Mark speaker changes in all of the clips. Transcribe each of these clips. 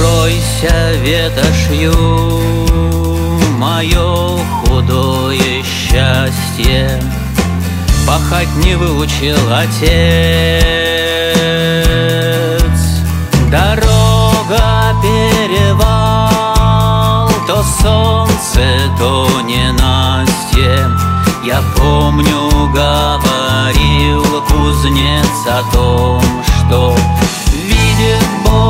Speaker 1: Укройся ветошью, мое худое счастье. Пахать не выучил отец. Дорога, перевал, то солнце, то ненастье. Я помню, говорил кузнец о том, что видит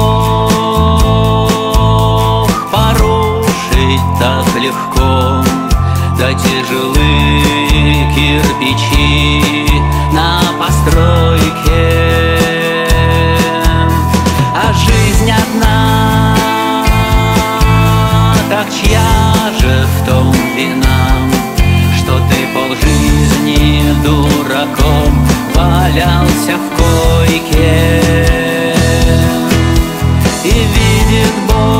Speaker 1: Бог, порушить так легко, да тяжелые кирпичи на постройке. А жизнь одна, так чья же в том вина, что ты полжизни дураком валялся в койке? И видит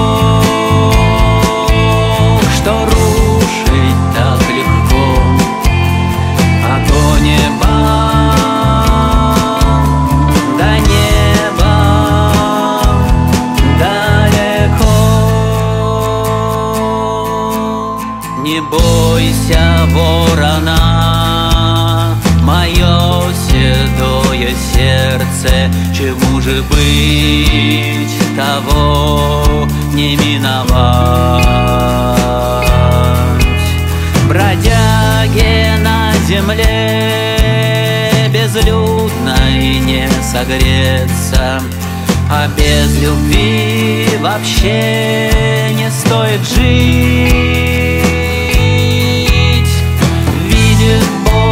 Speaker 1: Бог, что рушить так легко, а то небо, до неба далеко. Не бойся ворона, мое седое сердце, чему же быть, того не миновать. Бродяге на земле безлюдной не согреться, а без любви вообще не стоит жить. Видит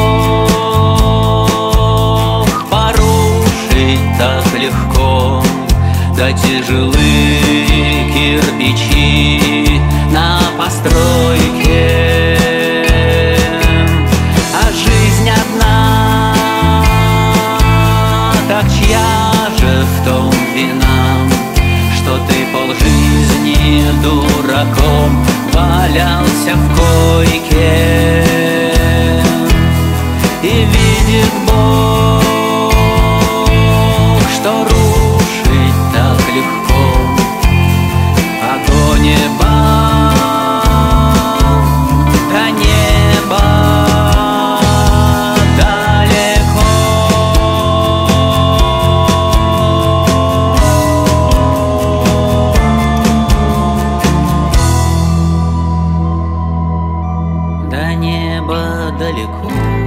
Speaker 1: Бог, порушить так легко, да тяжелые кирпичи на постройке. А жизнь одна, так чья же в том вина, что ты полжизни дураком валялся в койке? И видит Бог, что рушить так легко, а то небо, до неба далеко. До неба далеко.